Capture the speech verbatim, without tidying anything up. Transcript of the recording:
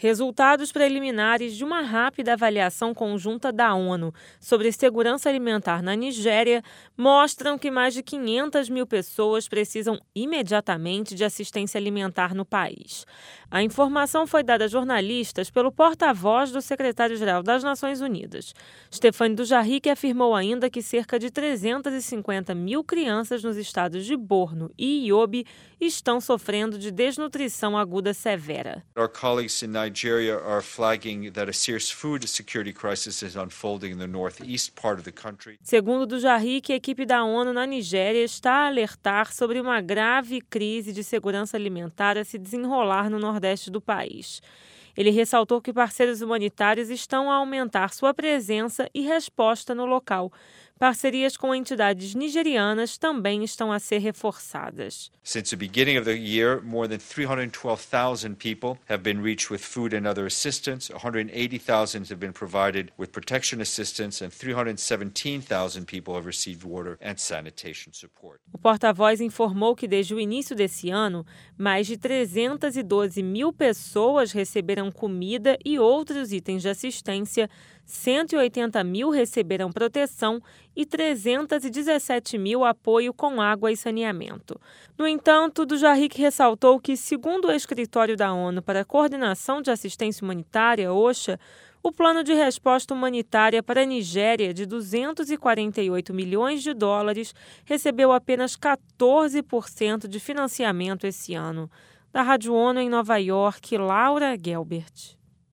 Resultados preliminares de uma rápida avaliação conjunta da ONU sobre segurança alimentar na Nigéria mostram que mais de quinhentas mil pessoas precisam imediatamente de assistência alimentar no país. A informação foi dada a jornalistas pelo porta-voz do secretário-geral das Nações Unidas. Stéphane Dujarric afirmou ainda que cerca de trezentas e cinquenta mil crianças nos estados de Borno e Yobe estão sofrendo de desnutrição aguda severa. Our colleagues in Nigeria are flagging that a serious food security crisis is unfolding in the northeast part of the country. Segundo Dujarric, a equipe da ONU na Nigéria está a alertar sobre uma grave crise de segurança alimentar a se desenrolar no nordeste do país. Ele ressaltou que parceiros humanitários estão a aumentar sua presença e resposta no local. Parcerias com entidades nigerianas também estão a ser reforçadas. Since the beginning of the year, more than three hundred twelve thousand people have been reached with food and other assistance, one hundred eighty thousand have been provided with protection assistance, and three hundred seventeen thousand people have received water and sanitation support. O porta-voz informou que desde o início desse ano, mais de trezentas e doze mil pessoas receberam comida e outros itens de assistência, cento e oitenta mil receberam proteção e trezentas e dezessete mil apoio com água e saneamento. No entanto, Dujarric ressaltou que, segundo o Escritório da ONU para a Coordenação de Assistência Humanitária, OCHA, o plano de resposta humanitária para a Nigéria, de duzentos e quarenta e oito milhões de dólares, recebeu apenas quatorze por cento de financiamento esse ano. Da Rádio ONU em Nova York, Laura Gelbert.